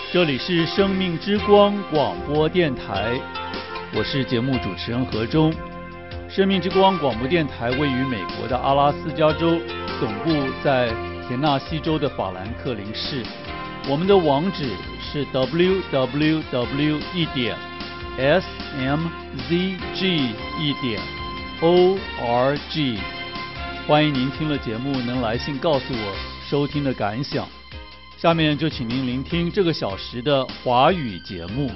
这里是生命之光广播电台，我是节目主持人何忠。生命之光广播电台位于美国的阿拉斯加州，总部在田纳西州的法兰克林市。我们的网址是 www.smzg.org。欢迎您听了节目能来信告诉我收听的感想。下面就请您聆听这个小时的华语节目。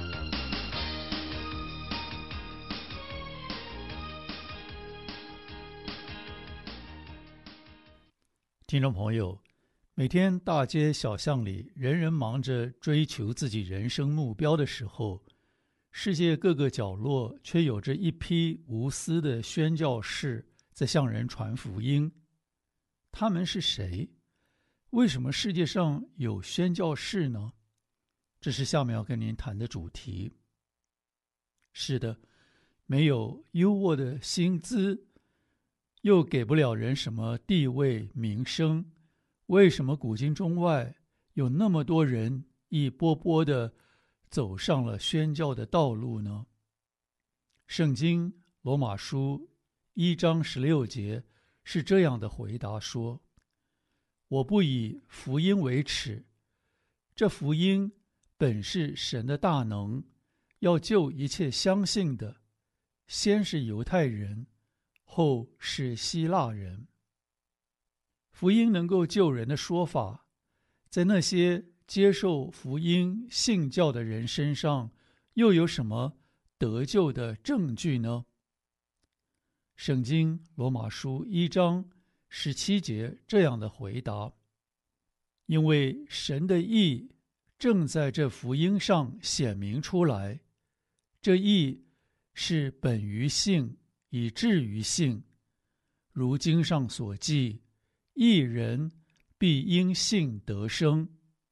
听众朋友，每天大街小巷里，人人忙着追求自己人生目标的时候，世界各个角落却有着一批无私的宣教士在向人传福音。他们是谁？为什么世界上有宣教士呢？这是下面要跟您谈的主题。是的，没有优渥的薪资，又给不了人什么地位名声，为什么古今中外有那么多人一波波的走上了宣教的道路呢？圣经罗马书1章16节是这样的回答说：我不以福音为耻，这福音本是神的大能，要救一切相信的，先是犹太人，后是希腊人。福音能够救人的说法，在那些接受福音信教的人身上，又有什么得救的证据呢？圣经罗马书1章17节这样的回答：因为神的义正在这福音上显明出来，这义是本于信，以至于信。如经上所记，义人必因信得生。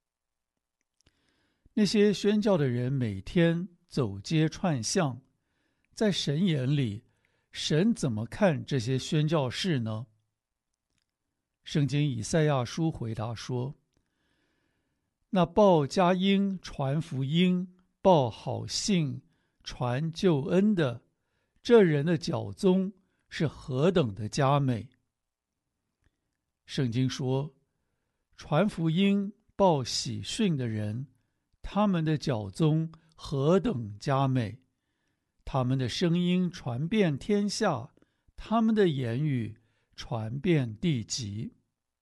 那些宣教的人每天走街串巷，在神眼里，神怎么看这些宣教士呢？圣经以赛亚书回答说：那报佳音传福音，报好信传救恩的，这人的脚踪是何等的佳美。圣经说，传福音报喜讯的人，他们的脚踪何等佳美，他们的声音传遍天下，他们的言语传遍地极。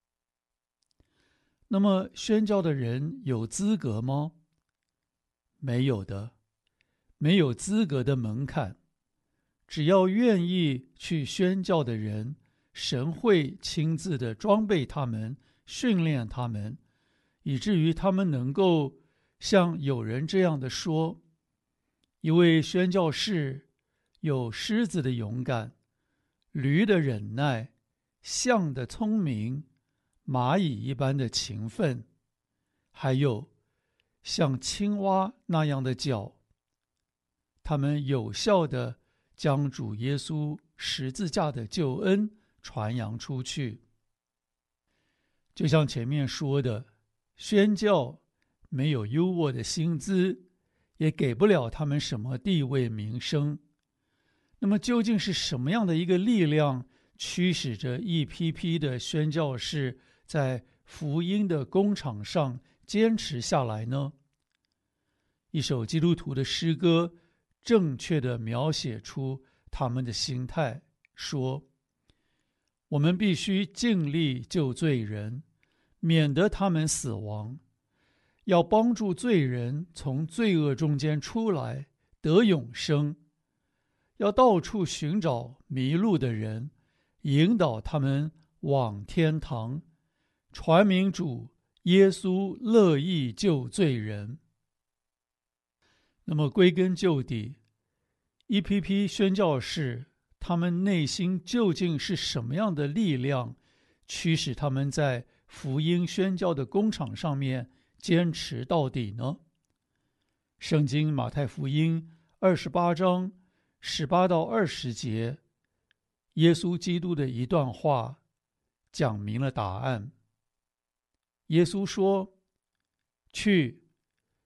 那么宣教的人有资格吗？没有的，没有资格的门槛。只要愿意去宣教的人，神会亲自的装备他们，训练他们，以至于他们能够像有人这样的说：一位宣教士有狮子的勇敢，驴的忍耐，象的聪明，蚂蚁一般的勤奋，还有像青蛙那样的脚。他们有效地将主耶稣十字架的救恩传扬出去。就像前面说的，宣教没有优渥的薪资，也给不了他们什么地位名声。那么究竟是什么样的一个力量驱使着一批批的宣教士在福音的工场上坚持下来呢？一首基督徒的诗歌正确地描写出他们的心态，说：我们必须尽力救罪人，免得他们死亡，要帮助罪人从罪恶中间出来，得永生，要到处寻找迷路的人，引导他们往天堂，传明主耶稣乐意救罪人。那么归根究底，一批批宣教士，他们内心究竟是什么样的力量驱使他们在福音宣教的工场上面坚持到底呢？圣经马太福音28章18到20节，耶稣基督的一段话讲明了答案。耶稣说：去，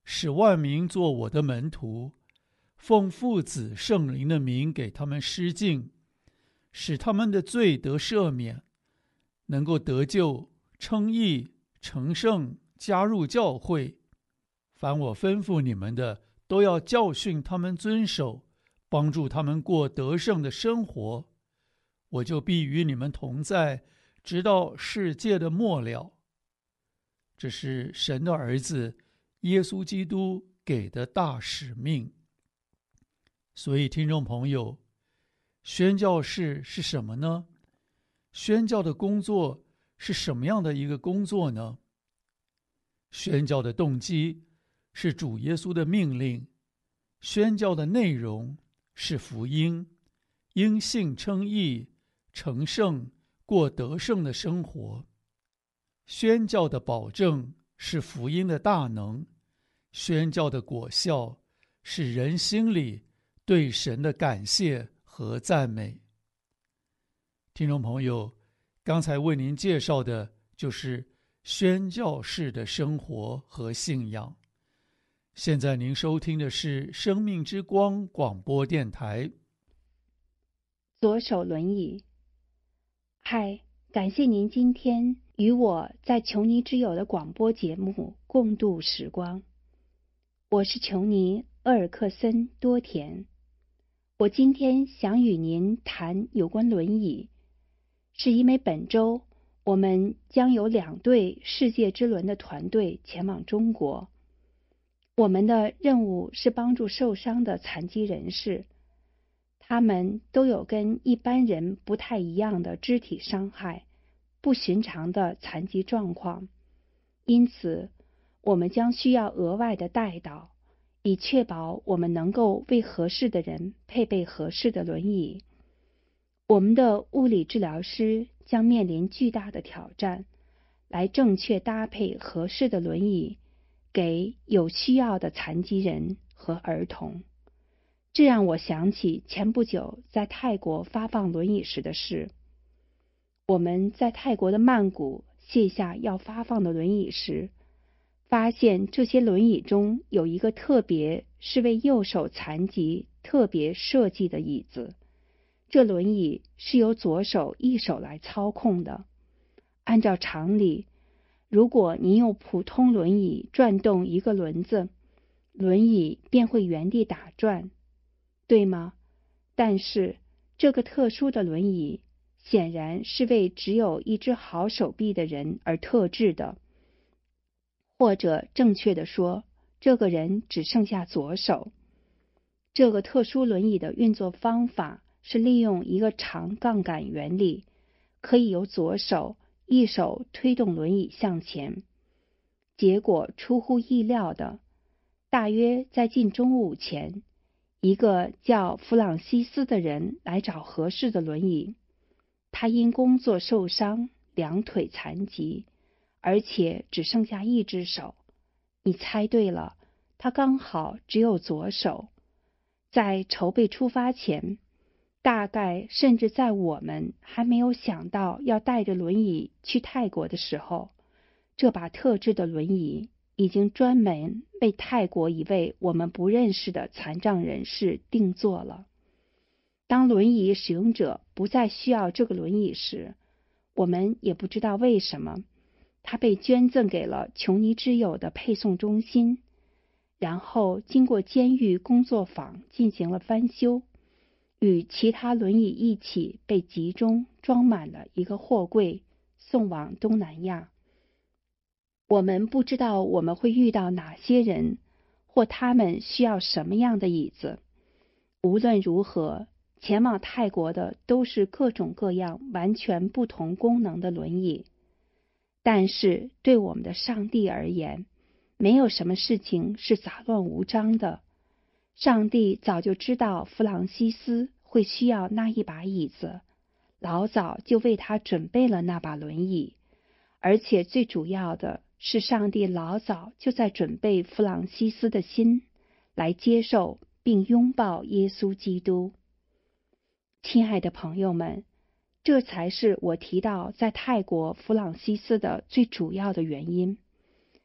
使万民做我的门徒，奉父子圣灵的名给他们施浸，使他们的罪得赦免，能够得救、称义、成圣，加入教会。凡我吩咐你们的，都要教训他们遵守，帮助他们过得胜的生活。我就必与你们同在，直到世界的末了。这是神的儿子耶稣基督给的大使命。所以听众朋友，宣教士是什么呢？宣教的工作是什么样的一个工作呢？宣教的动机是主耶稣的命令，宣教的内容是福音，因信称义，成圣，过得胜的生活。宣教的保证是福音的大能，宣教的果效是人心里对神的感谢和赞美。听众朋友，刚才为您介绍的就是宣教士的生活和信仰。现在您收听的是生命之光广播电台。 左手轮椅。嗨，感谢您今天与我在琼尼之友的广播节目共度时光。我是琼尼·厄尔克森·多田。我今天想与您谈有关轮椅，是因为本周我们将有2队世界之轮的团队前往中国。我们的任务是帮助受伤的残疾人士，他们都有跟一般人不太一样的肢体伤害，不寻常的残疾状况，因此我们将需要额外的带导，以确保我们能够为合适的人配备合适的轮椅。我们的物理治疗师将面临巨大的挑战，来正确搭配合适的轮椅给有需要的残疾人和儿童。这让我想起前不久在泰国发放轮椅时的事。我们在泰国的曼谷卸下要发放的轮椅时，发现这些轮椅中有一个特别是为右手残疾特别设计的椅子。这轮椅是由左手一手来操控的。按照常理，如果您用普通轮椅转动一个轮子，轮椅便会原地打转，对吗？但是这个特殊的轮椅显然是为只有一只好手臂的人而特制的，或者正确地说，这个人只剩下左手。这个特殊轮椅的运作方法是利用一个长杠杆原理，可以由左手一手推动轮椅向前。结果出乎意料的，大约在近中午前，一个叫弗朗西斯的人来找合适的轮椅。他因工作受伤，2腿残疾，而且只剩下一只手。你猜对了，他刚好只有左手。在筹备出发前，大概甚至在我们还没有想到要带着轮椅去泰国的时候，这把特制的轮椅已经专门为泰国一位我们不认识的残障人士定做了。当轮椅使用者不再需要这个轮椅时，我们也不知道为什么，它被捐赠给了琼尼之友的配送中心，然后经过监狱工作坊进行了翻修，与其他轮椅一起被集中装满了一个货柜，送往东南亚。我们不知道我们会遇到哪些人，或他们需要什么样的椅子。无论如何，前往泰国的都是各种各样完全不同功能的轮椅。但是对我们的上帝而言，没有什么事情是杂乱无章的。上帝早就知道弗朗西斯会需要那一把椅子，老早就为他准备了那把轮椅。而且最主要的是，上帝老早就在准备弗朗西斯的心，来接受并拥抱耶稣基督。亲爱的朋友们，这才是我提到在泰国弗朗西斯的最主要的原因。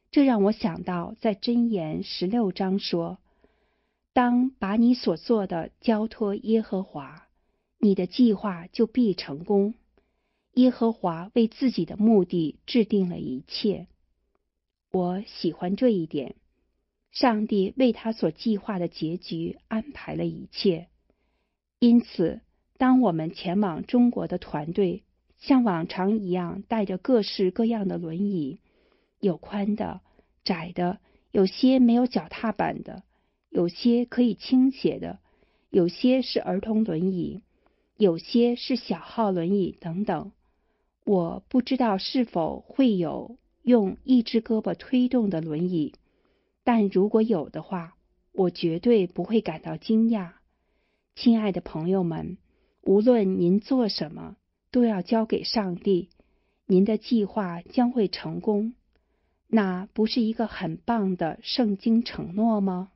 这让我想到在箴言16章说，当把你所做的交托耶和华，你的计划就必成功。耶和华为自己的目的制定了一切。我喜欢这一点，上帝为他所计划的结局安排了一切。因此，当我们前往中国的团队像往常一样带着各式各样的轮椅，有宽的、窄的，有些没有脚踏板的，有些可以倾斜的，有些是儿童轮椅，有些是小号轮椅等等。我不知道是否会有用一只胳膊推动的轮椅，但如果有的话，我绝对不会感到惊讶。亲爱的朋友们，无论您做什么，都要交给上帝，您的计划将会成功。那不是一个很棒的圣经承诺吗？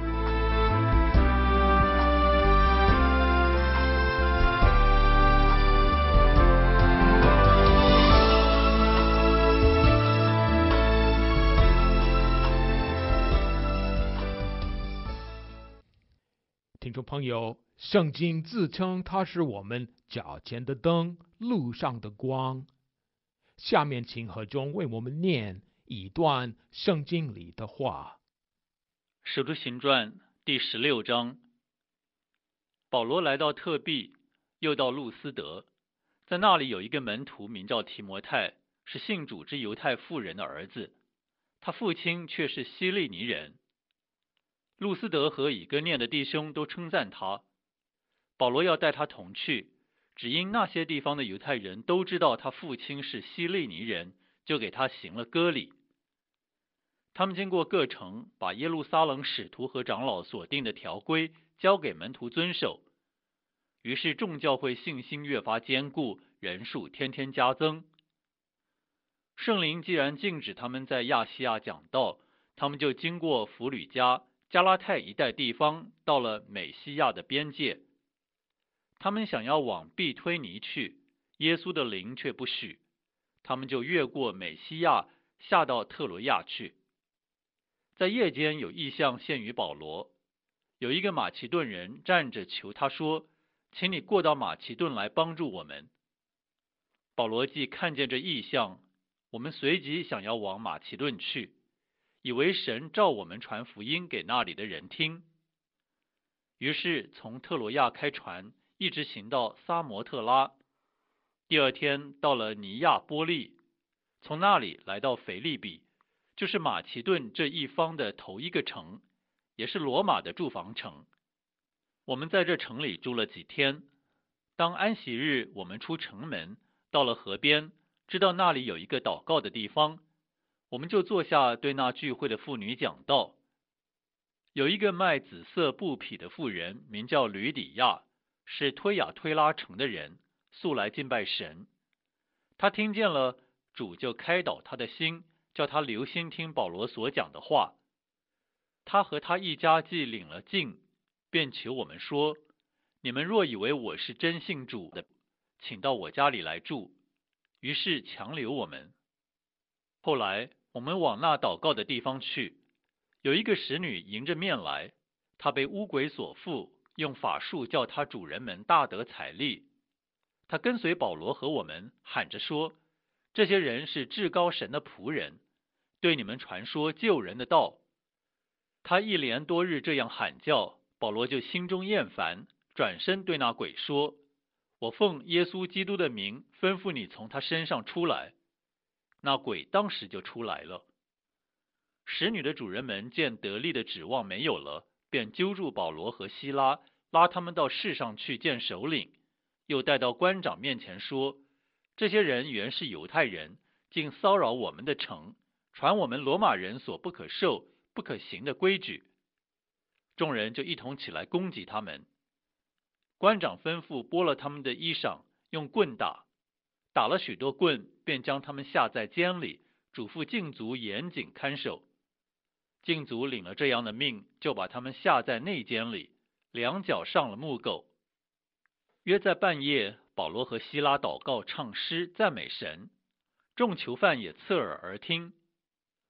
听众朋友，圣经自称它是我们脚前的灯，路上的光。下面请何中为我们念一段圣经里的话。 使徒行传第16章，保罗来到特庇，又到路斯德，在那里有一个门徒名叫提摩太，是信主之犹太妇人的儿子，他父亲却是希利尼人。路斯德和以哥念的弟兄都称赞他。保罗要带他同去，只因那些地方的犹太人都知道他父亲是希利尼人，就给他行了割礼。他们经过各城，把耶路撒冷使徒和长老所定的条规交给门徒遵守。于是众教会信心越发坚固，人数天天加增。圣灵既然禁止他们在亚细亚讲道，他们就经过弗吕加、加拉太一带地方，到了美西亚的边界。他们想要往庇推尼去，耶稣的灵却不许，他们就越过美西亚，下到特罗亚去。在夜间有异象现于保罗，有一个马其顿人站着求他说，请你过到马其顿来帮助我们。保罗既看见这异象，我们随即想要往马其顿去，以为神召我们传福音给那里的人听。于是从特罗亚开船，一直行到撒摩特拉。第二天到了尼亚波利，从那里来到腓利比，就是马其顿这一方的头一个城，也是罗马的住房城。我们在这城里住了几天。当安息日，我们出城门，到了河边，知道那里有一个祷告的地方，我们就坐下对那聚会的妇女讲道。有一个卖紫色布匹的妇人，名叫吕底亚，是推雅推拉城的人，素来敬拜神。他听见了，主就开导他的心，叫他留心听保罗所讲的话。他和他一家既领了禁，便求我们说，你们若以为我是真信主的，请到我家里来住。于是强留我们。后来我们往那祷告的地方去，有一个使女迎着面来，她被污鬼所附，用法术叫她主人们大得财利。她跟随保罗和我们，喊着说，这些人是至高神的仆人，对你们传说救人的道。她一连多日这样喊叫，保罗就心中厌烦，转身对那鬼说，我奉耶稣基督的名吩咐你从他身上出来。那鬼当时就出来了。使女的主人们见得力的指望没有了，便揪住保罗和希拉，拉他们到市上去见首领，又带到官长面前说，这些人原是犹太人，竟骚扰我们的城，传我们罗马人所不可受不可行的规矩。众人就一同起来攻击他们。官长吩咐剥了他们的衣裳，用棍打，打了许多棍，便将他们下在监里，嘱咐禁足严谨看守。禁足领了这样的命，就把他们下在内监里，两脚上了木狗。约在半夜，保罗和希拉祷告唱诗赞美神，众囚犯也侧耳而听。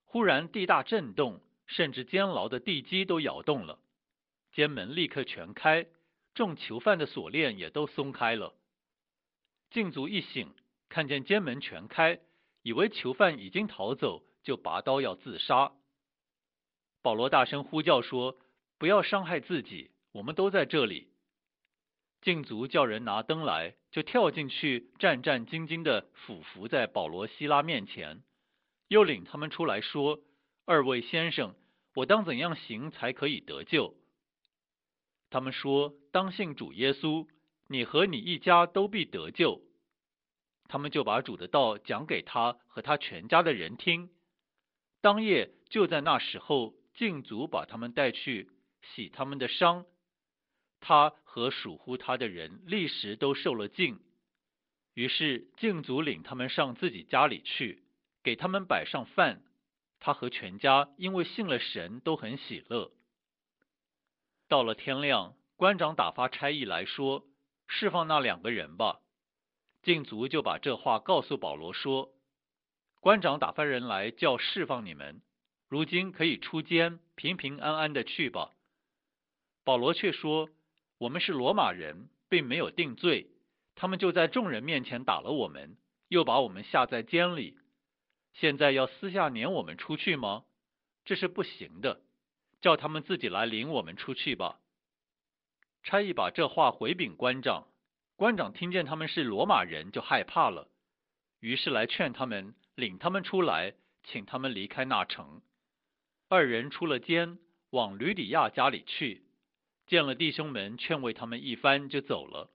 忽然地大震动，甚至监牢的地基都摇动了，监门立刻全开，众囚犯的锁链也都松开了。禁足一醒，看见监门全开，以为囚犯已经逃走，就拔刀要自杀。保罗大声呼叫说：不要伤害自己，我们都在这里。禁足叫人拿灯来，就跳进去，战战兢兢地俯伏在保罗西拉面前，又领他们出来说：二位先生，我当怎样行才可以得救？他们说：当信主耶稣，你和你一家都必得救。他们就把主的道讲给他和他全家的人听。当夜就在那时候，禁足把他们带去洗他们的伤，他和属乎他的人立时都受了禁。于是禁足领他们上自己家里去，给他们摆上饭。他和全家因为信了神，都很喜乐。到了天亮，官长打发差役来说：释放那2个人吧。禁足就把这话告诉保罗说：官长打发人来叫释放你们，如今可以出监，平平安安的去吧。保罗却说：我们是罗马人，并没有定罪，他们就在众人面前打了我们，又把我们下在监里，现在要私下撵我们出去吗？这是不行的，叫他们自己来领我们出去吧。差役把这话回禀官长，官长听见他们是罗马人，就害怕了，于是来劝他们，领他们出来，请他们离开那城。2人出了监，往吕底亚家里去，见了弟兄们，劝慰他们一番，就走了。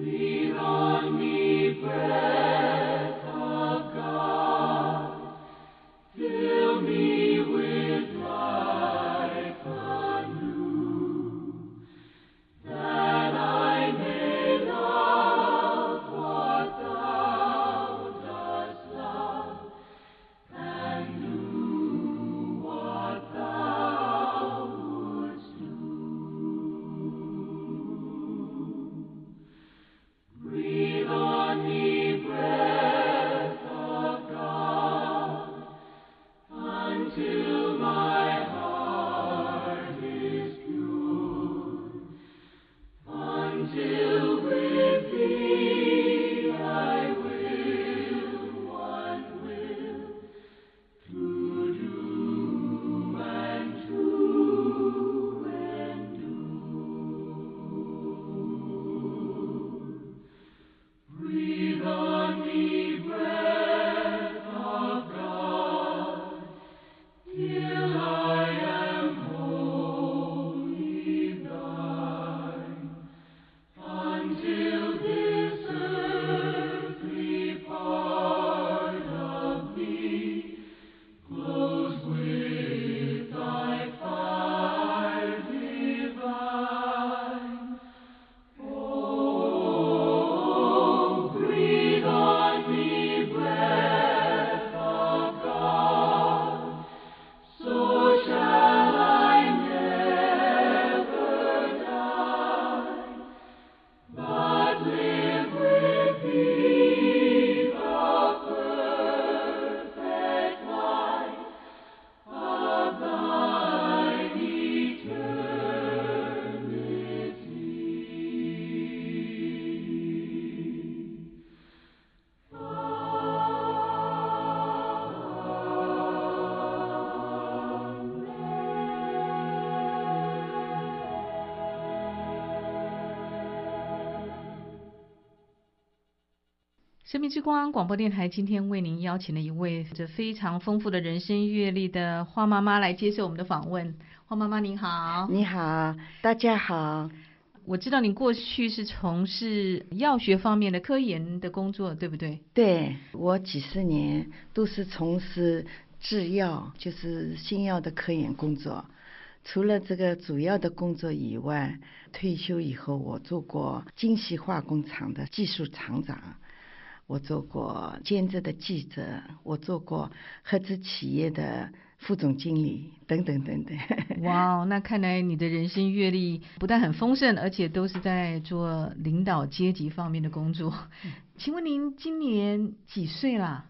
生命之光广播电台今天为您邀请了一位这非常丰富的人生阅历的花妈妈来接受我们的访问。花妈妈您好。 你好，大家好。 我知道您过去是从事药学方面的科研的工作，对不对？ 对，我几十年都是从事制药，就是新药的科研工作。除了这个主要的工作以外，退休以后我做过精细化工厂的技术厂长，我做过兼职的记者，我做过合资企业的副总经理等等等等。 哇，那看来你的人生阅历不但很丰盛，而且都是在做领导阶级方面的工作。请问您今年几岁啦？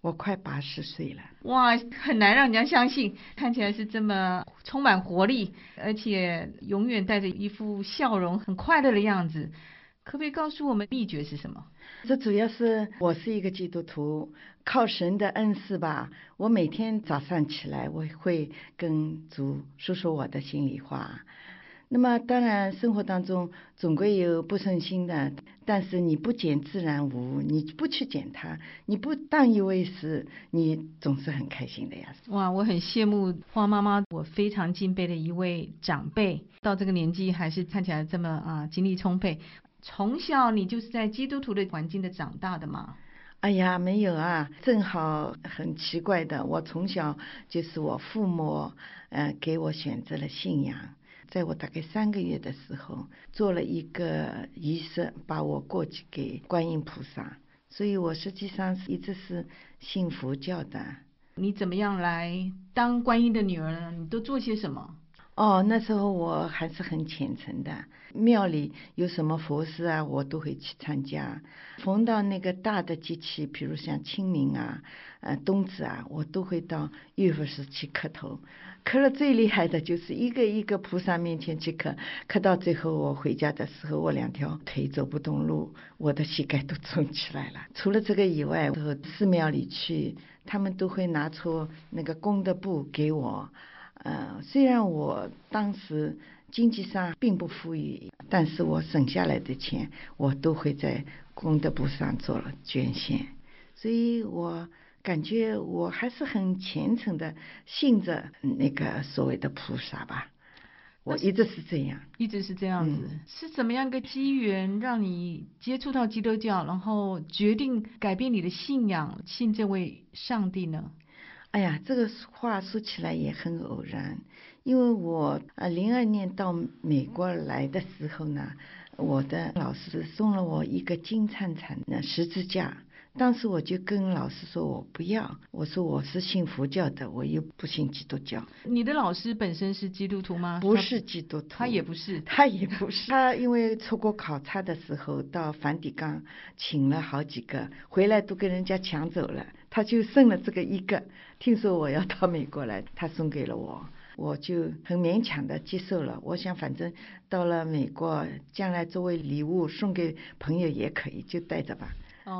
我快80岁了。 哇，很难让人家相信，看起来是这么充满活力，而且永远带着一副笑容，很快乐的样子。可不可以告诉我们秘诀是什么？ 这主要是我是一个基督徒，靠神的恩赐吧。我每天早上起来，我会跟主说说我的心里话。那么当然生活当中总归有不顺心的，但是你不减自然无，你不去减它，你不当一回事，你总是很开心的呀。 哇，我很羡慕花妈妈，我非常敬佩的一位长辈，到这个年纪还是看起来这么精力充沛。从小你就是在基督徒的环境的长大的吗？ 哎呀，没有啊，正好很奇怪的，我从小就是我父母给我选择了信仰，在我大概3个月的时候做了一个仪式，把我过继给观音菩萨，所以我实际上一直是信佛教的。 你怎么样来当观音的女儿呢？你都做些什么？ 那时候我还是很虔诚的，庙里有什么佛事啊，我都会去参加。逢到那个大的节气，比如像清明啊、冬至啊，我都会到玉佛寺去磕头。磕了最厉害的就是一个一个菩萨面前去磕，磕到最后我回家的时候，我2条腿走不动路，我的膝盖都肿起来了。除了这个以外，寺庙里去，他们都会拿出那个功德簿给我。虽然我当时经济上并不富裕，但是我省下来的钱，我都会在功德簿上做了捐献，所以我感觉我还是很虔诚的信着那个所谓的菩萨吧。我一直是这样， 一直是这样子。是怎么样一个机缘让你接触到基督教，然后决定改变你的信仰，信这位上帝呢？ 哎呀，这个话说起来也很偶然，因为我02年到美国来的时候呢，我的老师送了我一个金灿灿的十字架。当时我就跟老师说我不要，我说我是信佛教的，我又不信基督教。 你的老师本身是基督徒吗？ 不是基督徒， 他也不是。 他因为出国考察的时候到梵蒂冈请了好几个，回来都跟人家抢走了，他就剩了这个一个。听说我要到美国来，他送给了我，我就很勉强的接受了。我想反正到了美国，将来作为礼物送给朋友也可以，就带着吧。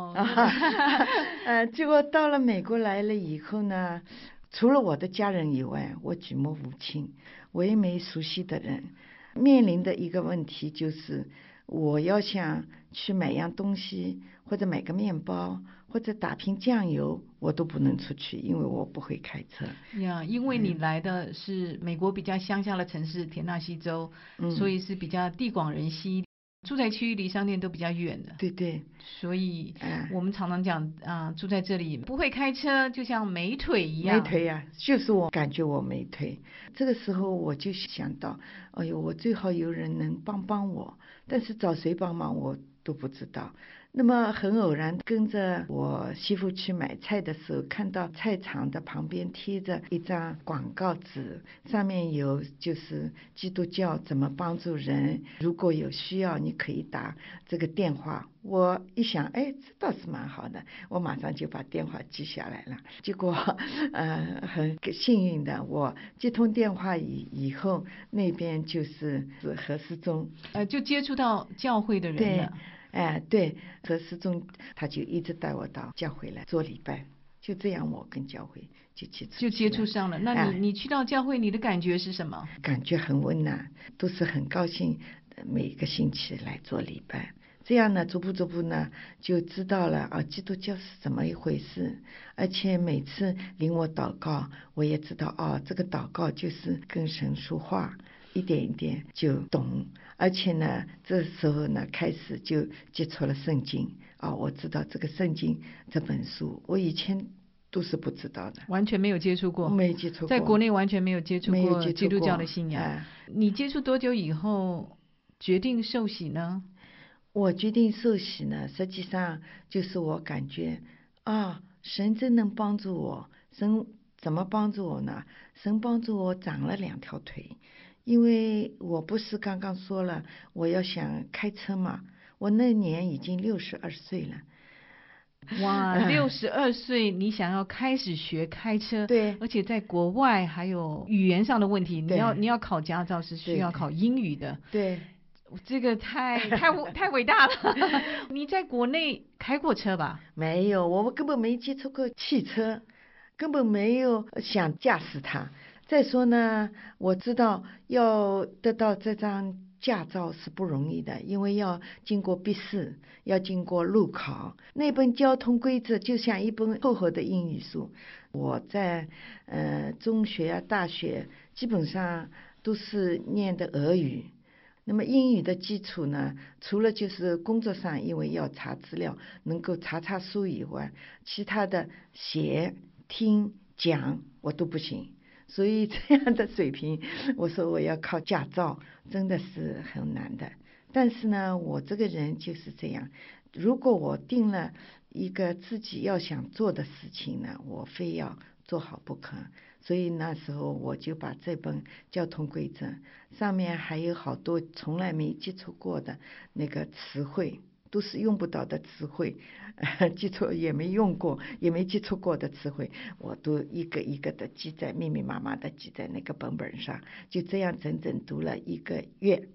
结果到了美国来了以后呢，除了我的家人以外，我举目无亲，我也没熟悉的人。面临的一个问题就是，我要想去买样东西，或者买个面包，或者打瓶酱油，我都不能出去，因为我不会开车呀。因为你来的是美国比较乡下的城市田纳西州，所以是比较地广人稀，住宅区离商店都比较远的。 对， 所以我们常常讲住在这里不会开车，就像没腿一样。 没腿呀，就是我感觉我没腿。这个时候我就想到，哎呦，我最好有人能帮我，但是找谁帮忙我都不知道。那么很偶然跟着我媳妇去买菜的时候，看到菜场的旁边贴着一张广告纸，上面有就是基督教怎么帮助人，如果有需要你可以打这个电话。我一想，这倒是蛮好的，我马上就把电话记下来了。结果很幸运的，我接通电话以后，那边就是何世忠， 就接触到教会的人了。 对，何世忠他就一直带我到教会来做礼拜，就这样我跟教会就接触上了。那你去到教会，你的感觉是什么？ 感觉很温暖，都是很高兴每个星期来做礼拜。这样呢，逐步呢就知道了基督教是怎么一回事，而且每次领我祷告，我也知道这个祷告就是跟神说话，一点一点就懂。而且呢，这时候呢开始就接触了圣经我知道这个圣经这本书，我以前都是不知道的， 完全没有接触过， 没接触过， 在国内完全没有接触过基督教的信仰。你接触多久以后决定受洗呢？ 我决定受洗呢，实际上就是我感觉神真能帮助我。神怎么帮助我呢？神帮助我长了2条腿，因为我不是刚刚说了我要想开车嘛，我那年已经62岁了。 哇，62岁你想要开始学开车， 对， 而且在国外还有语言上的问题，你要考驾照是需要考英语的， 对， 这个太伟大了。你在国内开过车吧？ 没有，我们根本没接触过汽车，根本没有想驾驶它。再说呢，我知道要得到这张驾照是不容易的，因为要经过笔试，要经过路考。那本交通规则就像一本厚厚的英语书。我在中学啊、大学基本上都是念的俄语。那么英语的基础呢，除了就是工作上因为要查资料能够查书以外，其他的写、听、讲我都不行。所以这样的水平，我说我要靠驾照真的是很难的。但是呢，我这个人就是这样，如果我定了一个自己要想做的事情呢，我非要做好不可。所以那时候我就把这本交通规则上面还有好多从来没接触过的那个词汇，都是用不到的词汇，记错也没用过，也没接触过的词汇，我都一个一个的记在密密麻麻的记在那个本上，就这样整整读了一个月，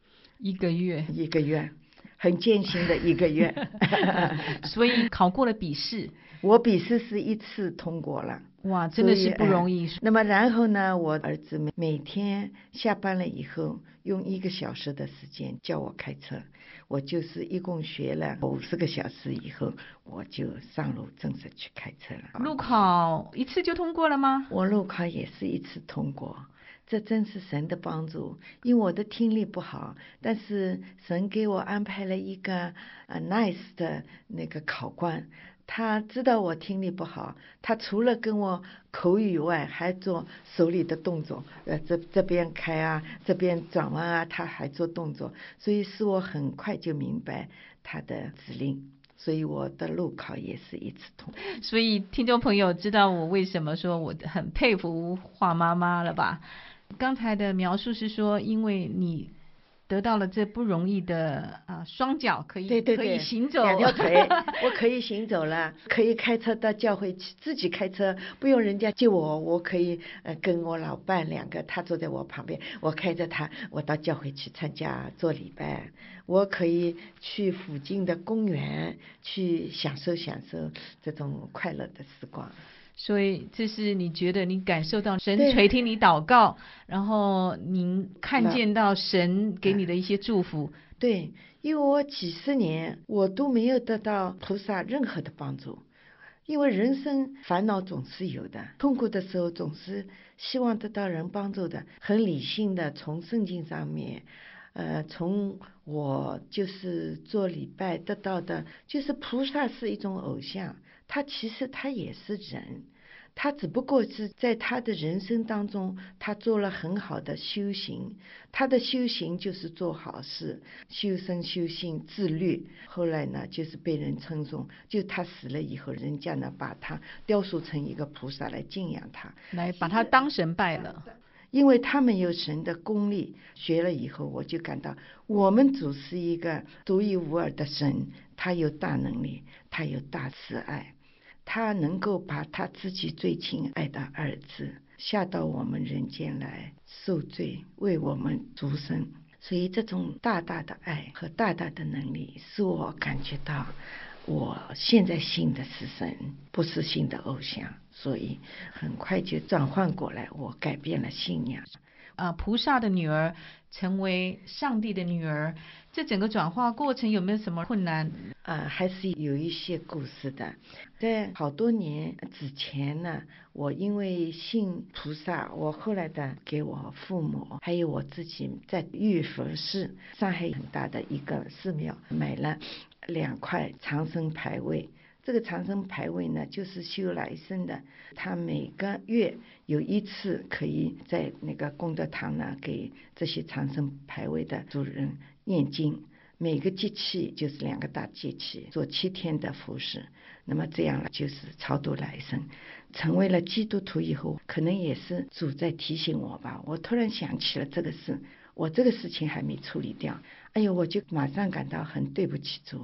很艰辛的一个月。 所以考过了笔试， 我笔试是1次通过了。 哇，真的是不容易。 那么然后呢，我儿子每天下班了以后用1个小时的时间教我开车，我就是一共学了50个小时以后，我就上路正式去开车了。 路考1次就通过了吗？ 我路考也是1次通过，这真是神的帮助。因为我的听力不好，但是神给我安排了一个nice 的那个考官，他知道我听力不好，他除了跟我口语外，还做手里的动作，这边开啊，这边转弯啊，他还做动作，所以使我很快就明白他的指令。所以我的路考也是1次通。 所以听众朋友知道我为什么说我很佩服华妈妈了吧？刚才的描述是说，因为你得到了这不容易的双脚可以行走 ，2条腿，我可以行走了，可以开车到教会去，自己开车，不用人家接我，我可以跟我老伴2个，他坐在我旁边，我开着他，我到教会去参加做礼拜，我可以去附近的公园去享受这种快乐的时光。 所以这是你觉得你感受到神垂听你祷告，然后您看见到神给你的一些祝福。 对，因为我几十年我都没有得到菩萨任何的帮助，因为人生烦恼总是有的，痛苦的时候总是希望得到人帮助的，很理性的从圣经上面从我就是做礼拜得到的，就是菩萨是一种偶像，他其实他也是人，他只不过是在他的人生当中他做了很好的修行，他的修行就是做好事，修身修性自律，后来呢就是被人称颂，就他死了以后，人家呢把他雕塑成一个菩萨来敬仰他， 来把他当神拜了。 因为他们有神的功力，学了以后我就感到我们主是一个独一无二的神，他有大能力，他有大慈爱，他能够把他自己最亲爱的儿子下到我们人间来受罪，为我们赎身。所以这种大大的爱和大大的能力使我感觉到我现在信的是神，不是信的偶像，所以很快就转换过来，我改变了信仰。 菩萨的女儿成为上帝的女儿，这整个转化过程有没有什么困难？ 还是有一些故事的。在好多年之前呢，我因为信菩萨，我后来的给我父母还有我自己在玉佛寺，上海很大的一个寺庙，买了2块长生牌位。这个长生牌位呢，就是修来生的，他每个月有1次可以在那个功德堂呢，给这些长生牌位的主人念经，每个节气就是2个大节气做7天的服侍，那么这样了就是超度来生。成为了基督徒以后，可能也是主在提醒我吧，我突然想起了这个事，我这个事情还没处理掉，哎呦，我就马上感到很对不起主，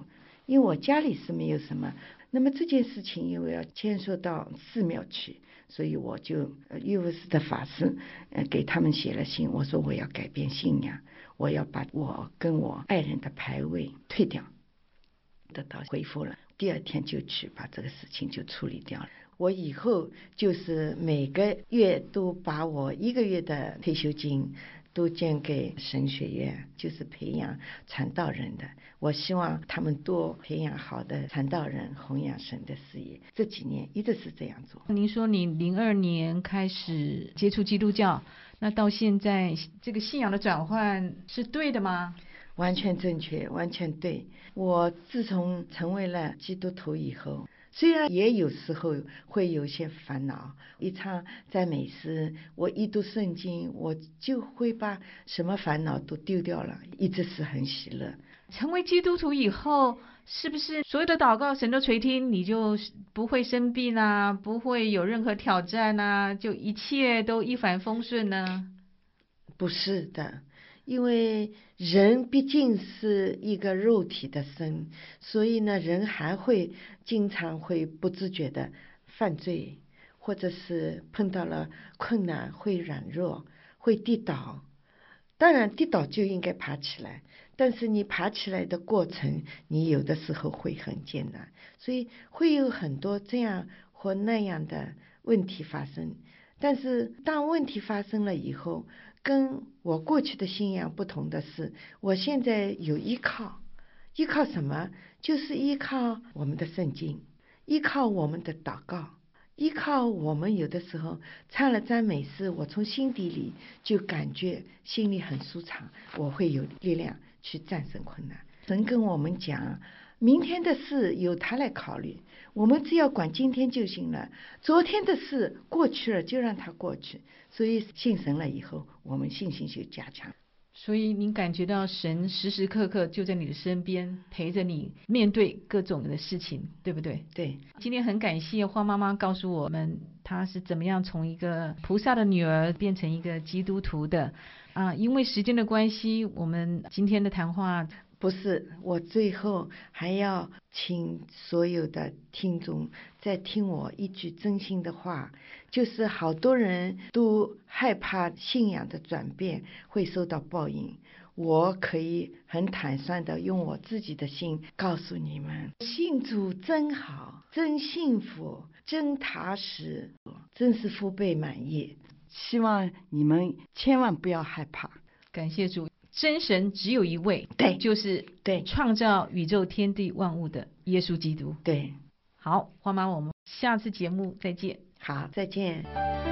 因为我家里是没有什么。那么这件事情因为要牵涉到寺庙去，所以我就玉佛寺的法师给他们写了信，我说我要改变信仰，我要把我跟我爱人的牌位退掉，得到回复了。第二天就去把这个事情就处理掉了。我以后就是每个月都把我1个月的退休金都捐给神学院，就是培养传道人的。我希望他们多培养好的传道人，弘扬神的事业。这几年一直是这样做。 您说你02年开始接触基督教，那到现在这个信仰的转换是对的吗？ 完全正确，完全对。我自从成为了基督徒以后，虽然也有时候会有些烦恼，一唱赞美诗，我一读圣经，我就会把什么烦恼都丢掉了，一直是很喜乐。 成为基督徒以后，是不是所有的祷告神都垂听，你就不会生病啊，不会有任何挑战啊，就一切都一帆风顺呢？ 不是的，因为人毕竟是一个肉体的身，所以呢，人还会经常会不自觉的犯罪，或者是碰到了困难会软弱，会跌倒。当然跌倒就应该爬起来，但是你爬起来的过程，你有的时候会很艰难，所以会有很多这样或那样的问题发生。但是当问题发生了以后，跟我过去的信仰不同的是，我现在有依靠。依靠什么？就是依靠我们的圣经，依靠我们的祷告，依靠我们有的时候唱了赞美诗，我从心底里就感觉心里很舒畅，我会有力量去战胜困难。神跟我们讲，明天的事由他来考虑，我们只要管今天就行了，昨天的事过去了就让它过去。所以信神了以后，我们信心就加强。 所以您感觉到神时时刻刻就在你的身边，陪着你面对各种的事情，对不对？ 对。 今天很感谢花妈妈告诉我们，她是怎么样从一个菩萨的女儿变成一个基督徒的。因为时间的关系，我们今天的谈话不是，我最后还要请所有的听众再听我一句真心的话，就是好多人都害怕信仰的转变会受到报应，我可以很坦率的用我自己的心告诉你们，信主真好，真幸福，真踏实，真是腹背满意。希望你们千万不要害怕。 感谢主，真神只有一位， 对， 就是对创造宇宙天地万物的耶稣基督。 对， 好，花妈，我们下次节目再见。 好，再见。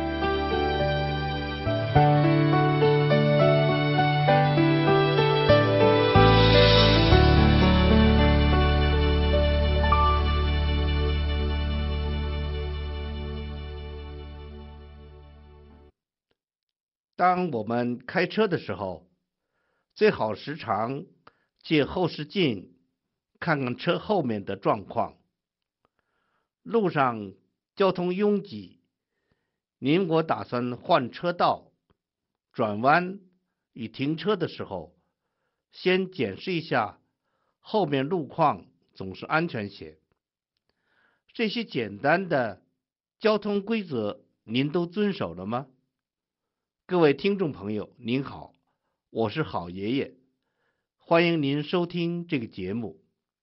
当我们开车的时候，最好时常借后视镜看看车后面的状况。路上交通拥挤，您我打算换车道、转弯与停车的时候，先检视一下后面路况，总是安全些。这些简单的交通规则您都遵守了吗？各位听众朋友，您好，我是好爷爷，欢迎您收听这个节目。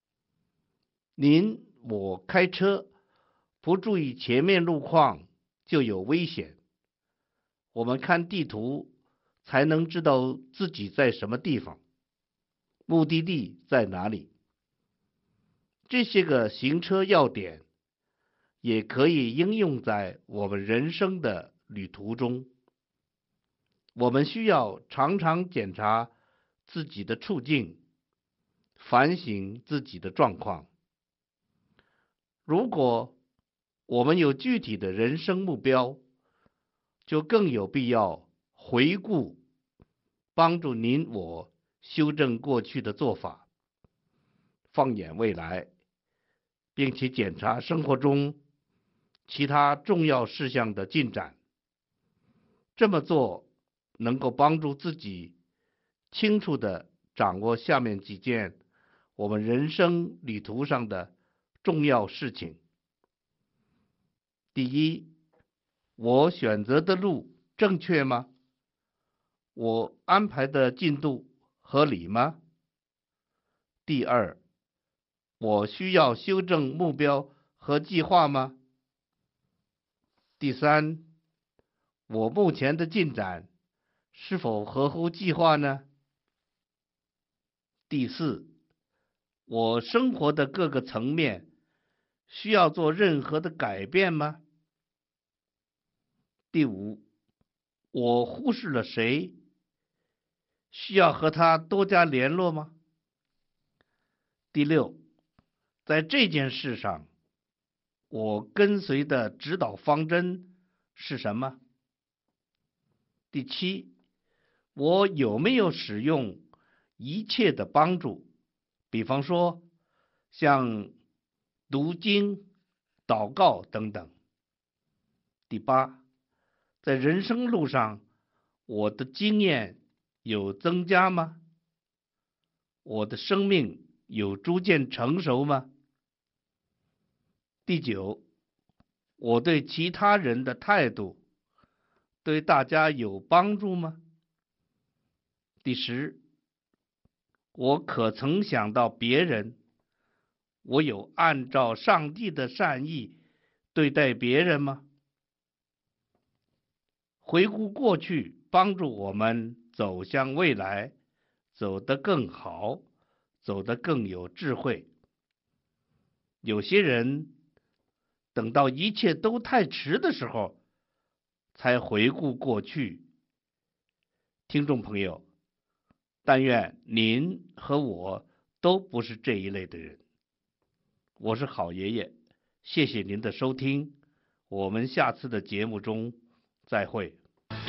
我开车不注意前面路况就有危险，我们看地图才能知道自己在什么地方，目的地在哪里。这些个行车要点也可以应用在我们人生的旅途中。我们需要常常检查自己的处境，反省自己的状况。如果我们有具体的人生目标，就更有必要回顾，帮助您我修正过去的做法，放眼未来，并且检查生活中其他重要事项的进展。这么做能够帮助自己清楚地掌握下面几件我们人生旅途上的重要事情。第一，我选择的路正确吗？我安排的进度合理吗？第二，我需要修正目标和计划吗？第三，我目前的进展是否合乎计划呢？第四，我生活的各个层面需要做任何的改变吗？第五，我忽视了谁？需要和他多加联络吗？第六，在这件事上，我跟随的指导方针是什么？第七，我有没有使用一切的帮助，比方说像读经、祷告等等？第八，在人生路上，我的经验有增加吗？我的生命有逐渐成熟吗？第九，我对其他人的态度对大家有帮助吗？第十，我可曾想到别人？我有按照上帝的善意对待别人吗？回顾过去，帮助我们走向未来，走得更好，走得更有智慧。有些人等到一切都太迟的时候，才回顾过去。听众朋友，但愿您和我都不是这一类的人。我是好爷爷，谢谢您的收听，我们下次的节目中再会。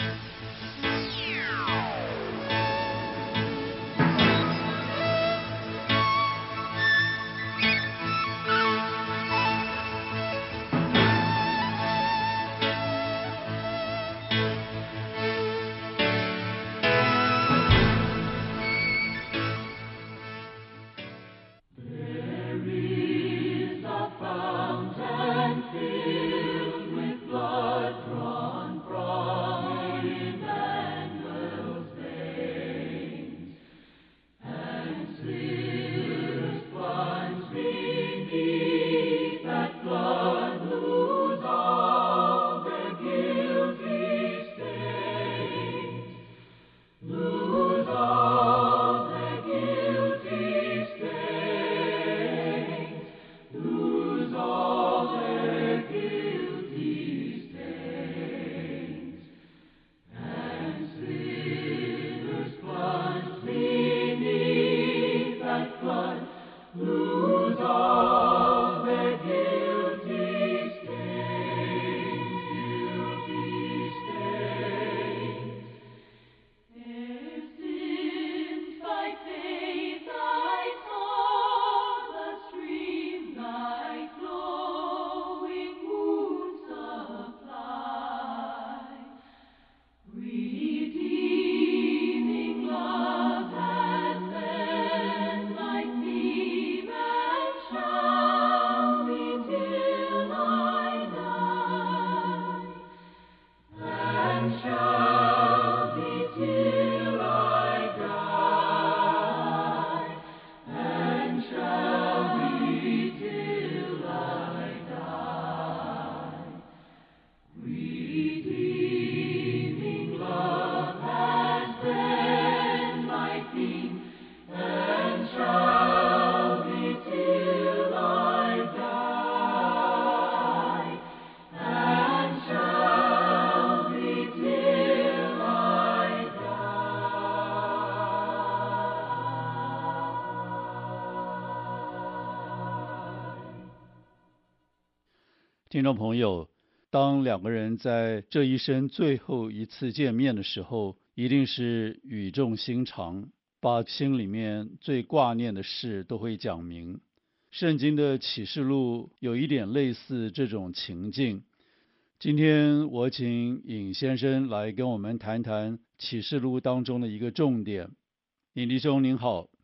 听众朋友，当两个人在这一生最后一次见面的时候，一定是语重心长，把心里面最挂念的事都会讲明。圣经的启示录有一点类似这种情境。今天我请尹先生来跟我们谈谈启示录当中的一个重点。尹弟兄您好。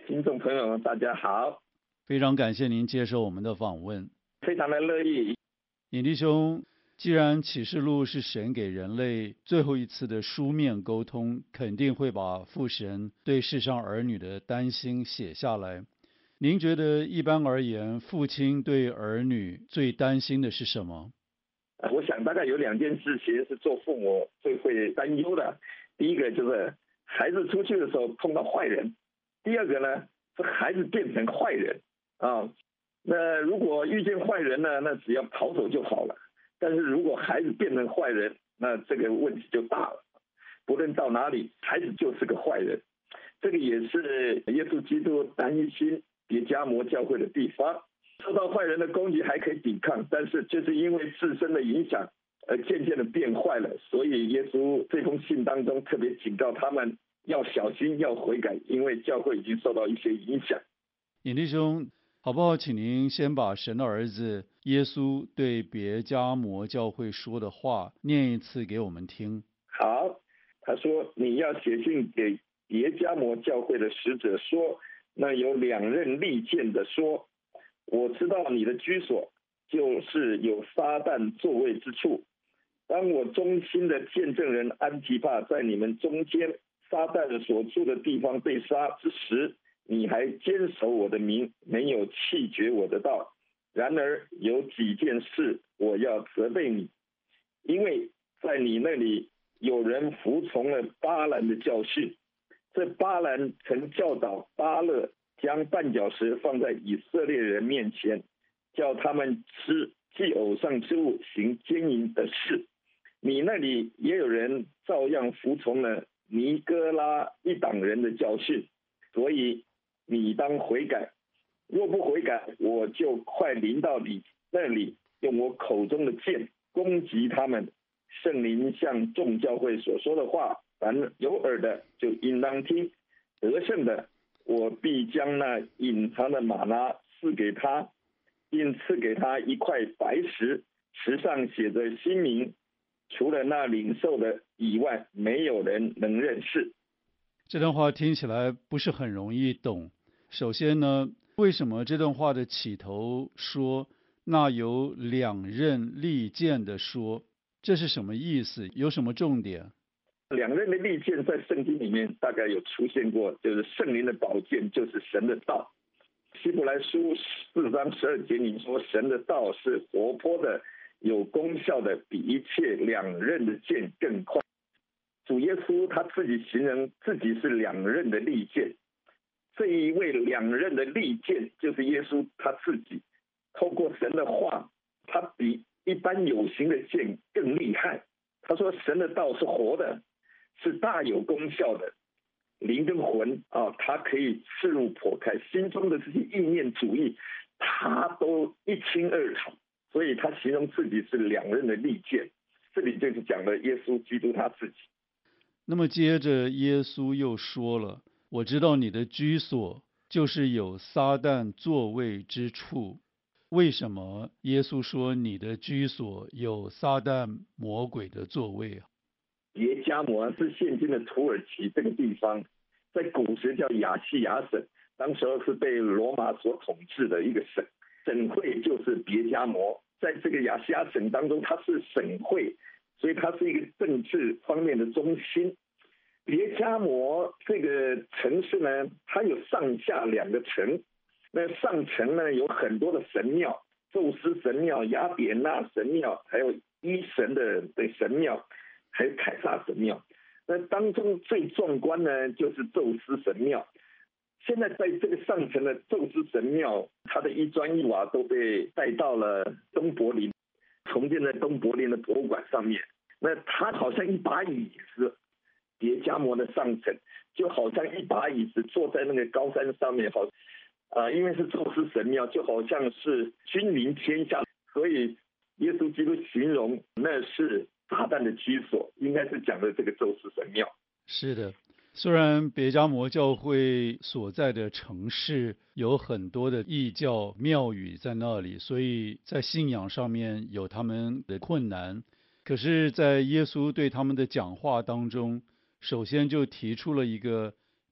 听众朋友们，大家好， 非常感谢您接受我们的访问。 非常的乐意。 尹弟兄，既然启示录是神给人类最后一次的书面沟通，肯定会把父神对世上儿女的担心写下来。您觉得一般而言，父亲对儿女最担心的是什么？ 我想大概有2件事情是做父母最会担忧的。第一个就是孩子出去的时候碰到坏人，第二个呢是孩子变成坏人啊。那如果遇见坏人呢，那只要跑走就好了。但是如果孩子变成坏人，那这个问题就大了。不论到哪里，孩子就是个坏人。这个也是耶稣基督担心别迦摩教会的地方。受到坏人的攻击还可以抵抗，但是就是因为自身的影响而渐渐的变坏了。所以耶稣这封信当中特别警告他们要小心，要悔改，因为教会已经受到一些影响。 尹弟兄，好不好请您先把神的儿子耶稣对别迦摩教会说的话念一次给我们听。 好，他说你要写信给别迦摩教会的使者说，那有2刃利剑的说，我知道你的居所就是有撒旦座位之处。当我忠心的见证人安提帕在你们中间撒旦所住的地方被杀之时，你还坚守我的名，没有弃绝我的道。然而有几件事我要责备你，因为在你那里有人服从了巴兰的教训。这巴兰曾教导巴勒将绊脚石放在以色列人面前，叫他们吃祭偶像之物，行奸淫的事。你那里也有人照样服从了尼哥拉一党人的教训，所以你当悔改。若不悔改，我就快临到你那里，用我口中的剑攻击他们。圣灵向众教会所说的话，凡有耳的就应当听。得胜的，我必将那隐藏的玛拿赐给他，并赐给他一块白石，石上写着新名，除了那领受的以外，没有人能认识。 这段话听起来不是很容易懂。首先呢，为什么这段话的起头说那有2刃利剑的说，这是什么意思？有什么重点 ？2刃的利剑在圣经里面大概有出现过，就是圣灵的宝剑，就是神的道。希伯来书4章12节里说，神的道是活泼的，有功效的，比一切2刃的剑更快。主耶稣他自己形容自己是2刃的利剑，这一位2刃的利剑就是耶稣他自己。透过神的话，他比一般有形的剑更厉害。他说神的道是活的，是大有功效的，灵跟魂啊，他可以刺入剖开心中的这些意念主义，他都一清二楚。所以他形容自己是2刃的利剑，这里就是讲了耶稣基督他自己。 那么接着耶稣又说了，我知道你的居所就是有撒旦座位之处。为什么耶稣说你的居所有撒旦魔鬼的座位啊？ 别迦摩是现今的土耳其这个地方，在古时叫亚细亚省，当时是被罗马所统治的一个省，省会就是别迦摩。在这个亚细亚省当中，它是省会，所以它是一个政治方面的中心。别迦摩这个城市呢，它有上下2个城。那上层呢有很多的神庙，宙斯神庙、雅典娜神庙，还有伊神的神庙，还有凯撒神庙。那当中最壮观呢就是宙斯神庙。现在在这个上层的宙斯神庙，它的一砖一瓦都被带到了东柏林，重建在东柏林的博物馆上面。那它好像一把椅子，别迦摩的上层就好像一把椅子坐在那个高山上面，因为是宙斯神庙，就好像是君临天下，所以耶稣基督形容那是撒旦的居所，应该是讲的这个宙斯神庙。 是的，虽然别迦摩教会所在的城市有很多的异教庙宇在那里，所以在信仰上面有他们的困难，可是在耶稣对他们的讲话当中，首先就提出了一个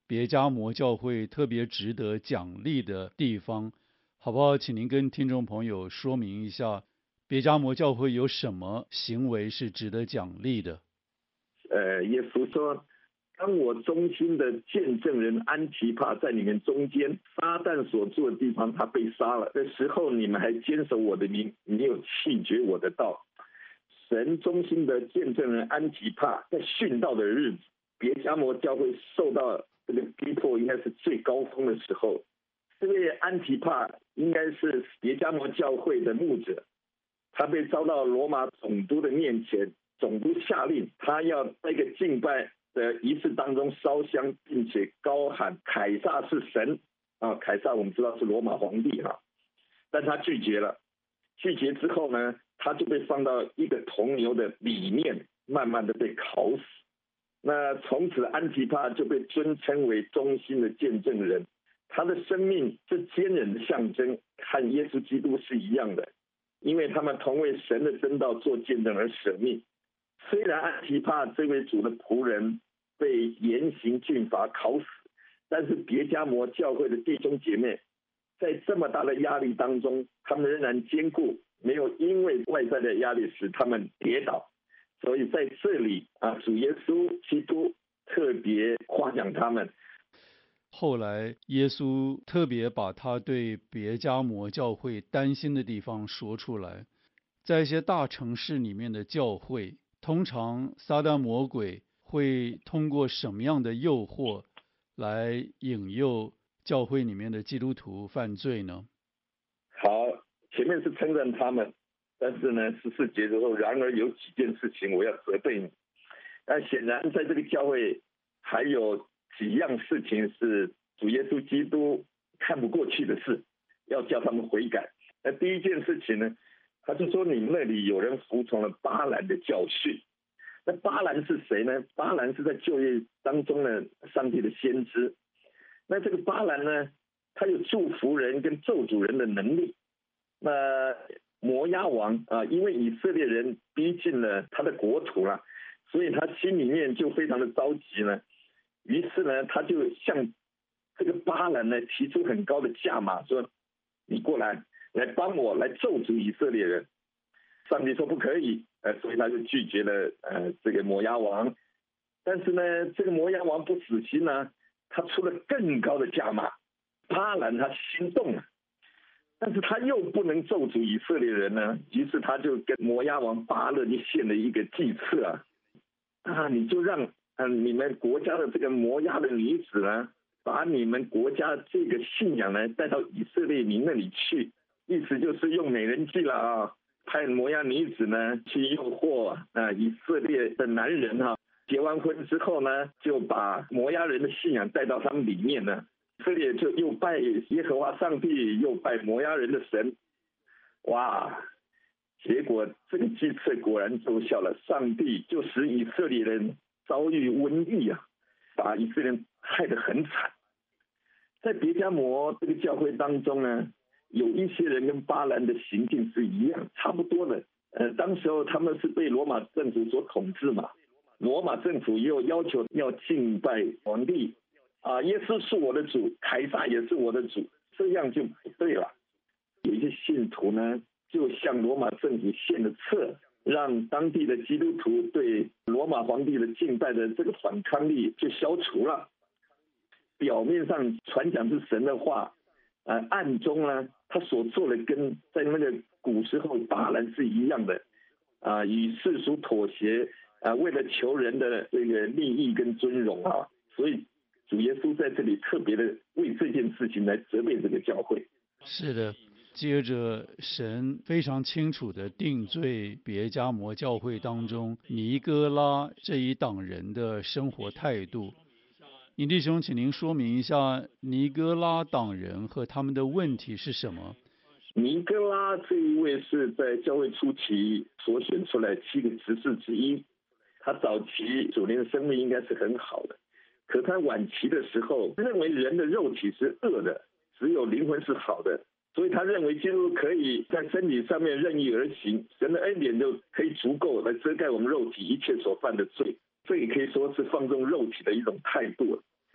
别迦摩教会特别值得奖励的地方，好不好？请您跟听众朋友说明一下，别迦摩教会有什么行为是值得奖励的？ 耶稣说，当我忠心的见证人安提帕在你们中间，撒旦所住的地方，他被杀了的时候，你们还坚守我的名，没有弃绝我的道。神忠心的见证人安提帕在殉道的日子，别迦摩教会受到这个逼迫应该是最高峰的时候。这位安提帕应该是别迦摩教会的牧者，他被招到罗马总督的面前，总督下令他要在一个敬拜的仪式当中烧香，并且高喊凯撒是神啊！凯撒我们知道是罗马皇帝哈，但他拒绝了。拒绝之后呢，他就被放到一个铜牛的里面，慢慢的被烤死。那从此安提帕就被尊称为忠心的见证人，他的生命是坚忍的象征，和耶稣基督是一样的，因为他们同为神的真道做见证而舍命。虽然安提帕这位主的仆人被严刑峻法烤死，但是别迦摩教会的弟兄姐妹在这么大的压力当中，他们仍然坚固，没有因为外在的压力使他们跌倒。所以在这里主耶稣基督特别夸奖他们。 后来耶稣特别把他对别迦摩教会担心的地方说出来。在一些大城市里面的教会，通常撒旦魔鬼会通过什么样的诱惑来引诱教会里面的基督徒犯罪呢？ 好，前面是称赞他们，但是呢14节之后，然而有几件事情我要责备你。但显然在这个教会还有几样事情是主耶稣基督看不过去的事，要叫他们悔改。那第一件事情呢，他就说你们那里有人服从了巴兰的教训。那巴兰是谁呢？巴兰是在旧约当中呢上帝的先知。那这个巴兰呢，他有祝福人跟咒诅人的能力。那摩押王因为以色列人逼近了他的国土了，所以他心里面就非常的着急呢。于是呢，他就向这个巴兰呢提出很高的价码，说你过来帮我来咒诅以色列人。上帝说不可以，所以他就拒绝了这个摩押王。但是呢，这个摩押王不死心呢，他出了更高的价码。巴兰他心动了，但是他又不能咒诅以色列人呢，于是他就跟摩押王巴勒就献了一个计策你就让你们国家的这个摩押的女子呢，把你们国家这个信仰呢带到以色列民那里去，意思就是用美人计了派摩押女子呢去诱惑以色列的男人结完婚之后呢，就把摩押人的信仰带到他们里面呢。以色列就又拜耶和华上帝，又拜摩押人的神。哇！结果这个计策果然奏效了，上帝就使以色列人遭遇瘟疫把以色列人害得很惨。在别迦摩这个教会当中呢，有一些人跟巴兰的行径是一样差不多的。当时候他们是被罗马政府所统治嘛，罗马政府也有要求要敬拜皇帝耶稣是我的主，凯撒也是我的主，这样就不对了。有一些信徒呢，就向罗马政府献了策，让当地的基督徒对罗马皇帝的敬拜的这个反抗力就消除了。表面上传讲是神的话，暗中呢，他所做的跟在那个古时候巴兰是一样的与世俗妥协为了求人的这个利益跟尊荣所以主耶稣在这里特别的为这件事情来责备这个教会。 是的，接着神非常清楚的定罪别迦摩教会当中尼哥拉这一党人的生活态度。倪弟兄，请您说明一下尼哥拉党人和他们的问题是什么？ 尼哥拉这一位是在教会初期所选出来7个执事之一，他早期主灵的生命应该是很好的，可他晚期的时候认为人的肉体是恶的，只有灵魂是好的，所以他认为基督可以在身体上面任意而行，神的恩典就可以足够来遮盖我们肉体一切所犯的罪，这也可以说是放纵肉体的一种态度。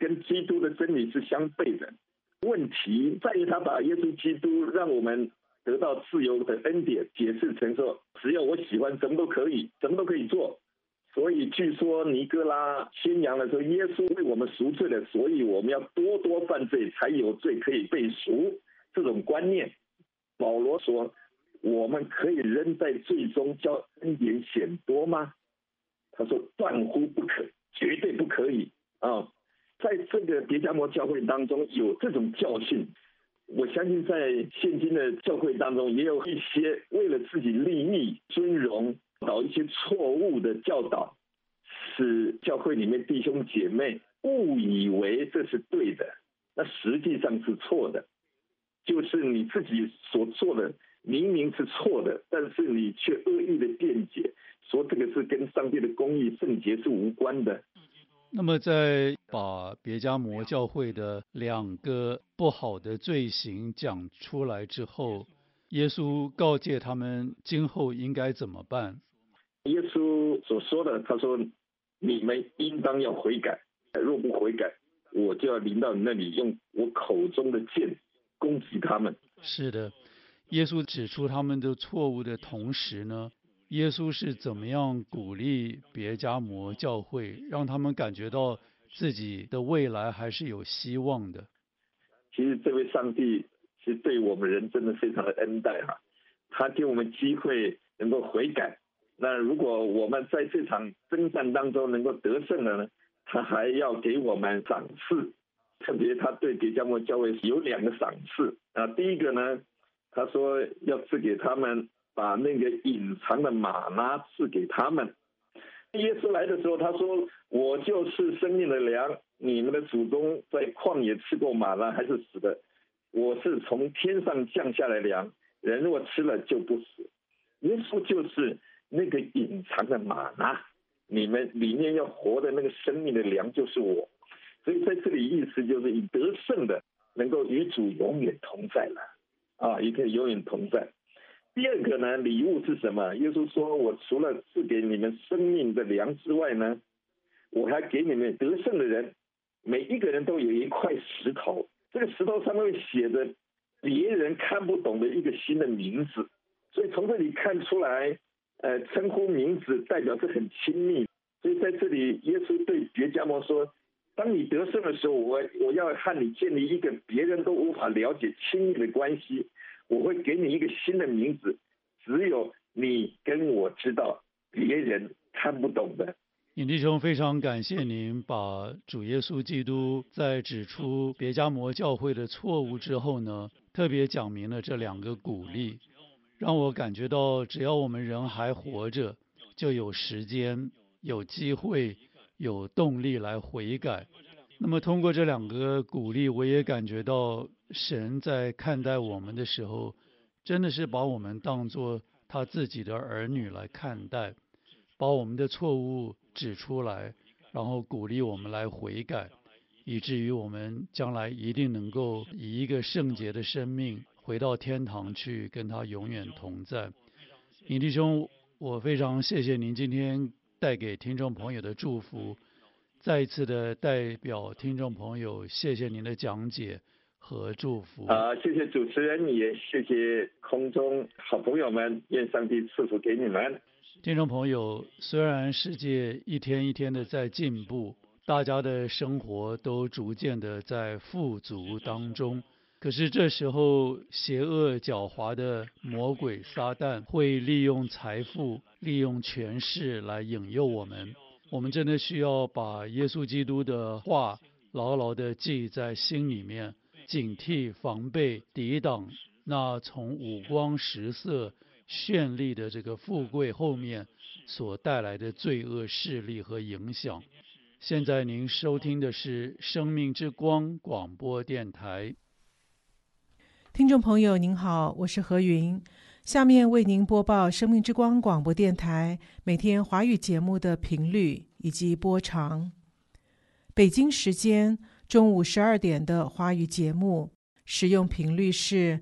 跟基督的真理是相悖的。问题在于他把耶稣基督让我们得到自由的恩典解释成说，只要我喜欢什么都可以，什么都可以做。所以据说尼哥拉宣扬了说，耶稣为我们赎罪了，所以我们要多多犯罪才有罪可以被赎，这种观念。保罗说，我们可以仍在罪中叫恩典显多吗？他说断乎不可，绝对不可以啊！在这个别迦摩教会当中有这种教训，我相信在现今的教会当中也有一些为了自己利益尊荣导一些错误的教导，使教会里面弟兄姐妹误以为这是对的，那实际上是错的。就是你自己所做的明明是错的，但是你却恶意的辩解，说这个是跟上帝的公义圣洁是无关的。 那么在把别迦摩教会的2个不好的罪行讲出来之后，耶稣告诫他们今后应该怎么办？ 耶稣所说的，他说你们应当要悔改，若不悔改，我就要临到你那里，用我口中的剑攻击他们。 是的，耶稣指出他们的错误的同时呢，耶稣是怎么样鼓励别迦摩教会，让他们感觉到自己的未来还是有希望的？ 其实这位上帝是对我们人真的非常的恩待哈，他给我们机会能够悔改。那如果我们在这场征战当中能够得胜了呢，他还要给我们赏赐。特别他对别迦摩教会有2个赏赐啊。第一个呢，他说要赐给他们把那个隐藏的玛拿赐给他们。耶稣来的时候他说，我就是生命的粮，你们的祖宗在旷野吃过玛拿还是死的，我是从天上降下来粮，人若吃了就不死。耶稣就是那个隐藏的玛拿，你们里面要活的那个生命的粮就是我。所以在这里意思就是以得胜的能够与主永远同在了啊，也可以永远同在。第2个呢，礼物是什么？耶稣说，我除了赐给你们生命的粮之外呢，我还给你们得胜的人，每一个人都有一块石头，这个石头上面会写着别人看不懂的一个新的名字。所以从这里看出来，称呼名字代表是很亲密。所以在这里耶稣对别迦摩说，当你得胜的时候，我要和你建立一个别人都无法了解亲密的关系，我会给你一个新的名字，只有你跟我知道，别人看不懂的。 尹弟兄，非常感谢您把主耶稣基督在指出别迦摩教会的错误之后呢，特别讲明了这2个鼓励，让我感觉到只要我们人还活着，就有时间、有机会、有动力来悔改。那么通过这2个鼓励，我也感觉到神在看待我们的时候，真的是把我们当作他自己的儿女来看待，把我们的错误指出来，然后鼓励我们来悔改，以至于我们将来一定能够以一个圣洁的生命回到天堂去，跟他永远同在。尹弟兄，我非常谢谢您今天带给听众朋友的祝福，再一次的代表听众朋友谢谢您的讲解和祝福。 谢谢主持人，也谢谢空中好朋友们，愿上帝赐福给你们。 听众朋友，虽然世界一天一天的在进步，大家的生活都逐渐的在富足当中，可是这时候邪恶狡猾的魔鬼撒旦会利用财富、利用权势来引诱我们。我们真的需要把耶稣基督的话牢牢的记在心里面，警惕、防备、抵挡那从五光十色绚丽的这个富贵后面所带来的罪恶势力和影响。现在您收听的是生命之光广播电台。 听众朋友您好，我是何云，下面为您播报生命之光广播电台每天华语节目的频率以及播长。北京时间中午12点的华语节目使用频率是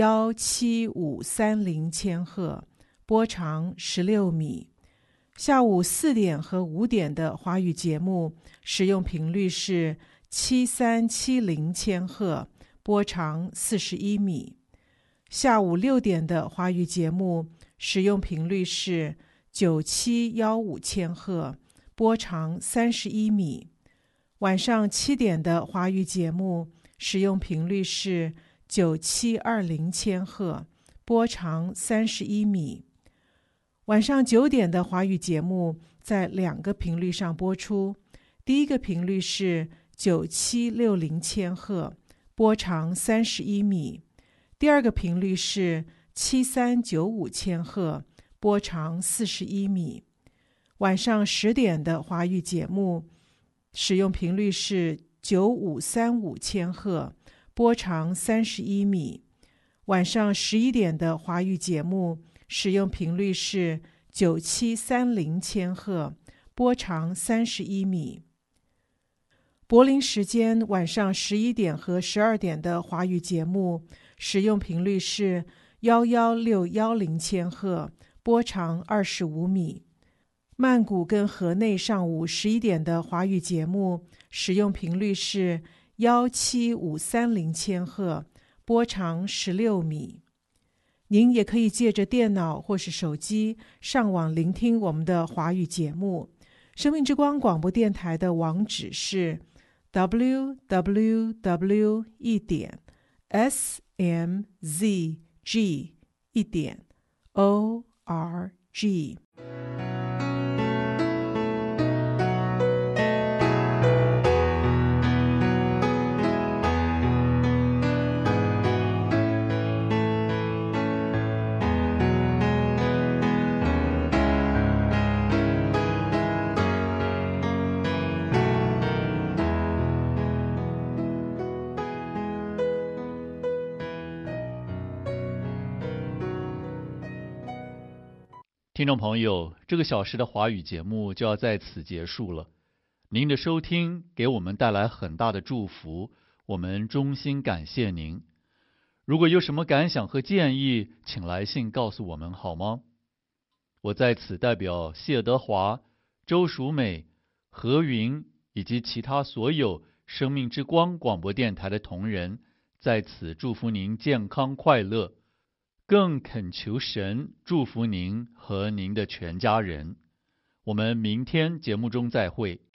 17530千赫，波长16米。下午4点和5点的华语节目使用频率是 7370千赫，波长41米。下午6点的华语节目使用频率是9715千赫，波长31米。晚上7点的华语节目使用频率是9720千赫，波长31米。晚上9点的华语节目在2个频率上播出，第一个频率是9760千赫，波长31米；第二个频率是7395千赫，波长41米。晚上10点的华语节目使用频率是9535千赫，波长31米。晚上11点的华语节目使用频率是9730千赫，波长31米。柏林时间晚上11点和12点的华语节目使用频率是11610千赫，波长25米。曼谷跟河内上午11点的华语节目使用频率是17530千赫，波长16米。您也可以借着电脑或是手机上网聆听我们的华语节目。生命之光广播电台的网址是 www.smzg.org。 听众朋友，这个小时的华语节目就要在此结束了。您的收听给我们带来很大的祝福，我们衷心感谢您。如果有什么感想和建议，请来信告诉我们好吗？我在此代表谢德华、周淑美、何云以及其他所有生命之光广播电台的同仁，在此祝福您健康快乐，更恳求神祝福您和您的全家人。我们明天节目中再会。